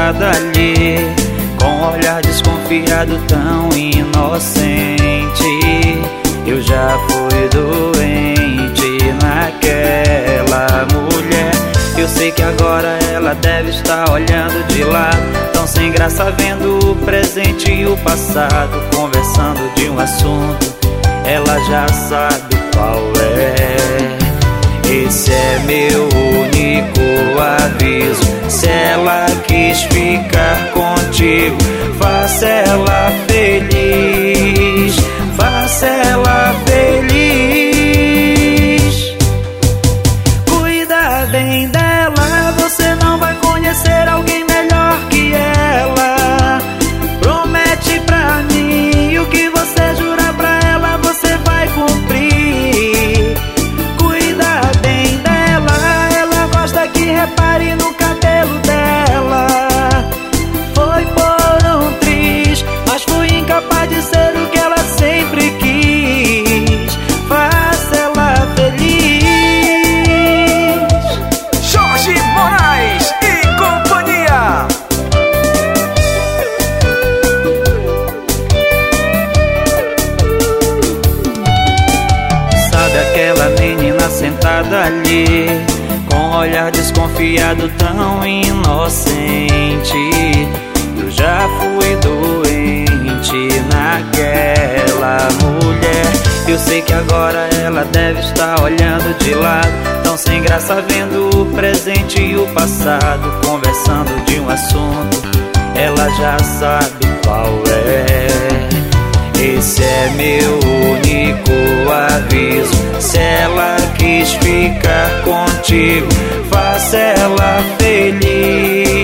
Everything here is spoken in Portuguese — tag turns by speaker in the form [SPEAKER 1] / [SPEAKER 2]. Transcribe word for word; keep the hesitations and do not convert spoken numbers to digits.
[SPEAKER 1] sentada ali, com um olhar desconfiado tão inocente. Eu já fui doente naquela mulher. Eu sei que agora ela deve estar olhando de lado, tão sem graça vendo o presente e o passado, conversando de um assunto, ela já sabe qual é. Esse é meu único aviso: se ela quis ficar contigo, faça ela feliz, faça ela feliz. Cuida bem dela, você não vai conhecer alguém melhor que ela. Promete pra mim o que você jurar pra ela, você vai cumprir. Cuida bem dela, ela gosta que repare no cabelo dela. Foi por um triz, mas fui incapaz de ser o que ela sempre quis. Faça ela feliz.
[SPEAKER 2] Jorge Moraes e companhia.
[SPEAKER 1] Sabe aquela menina sentada ali, com um olhar desconfiado tão inocente? Eu já fui doente naquela mulher. Eu sei que agora ela deve estar olhando de lado, tão sem graça vendo o presente e o passado, conversando de um assunto, ela já sabe qual é. Esse é meu único aviso: se ela quis ficar contigo, faça ela feliz,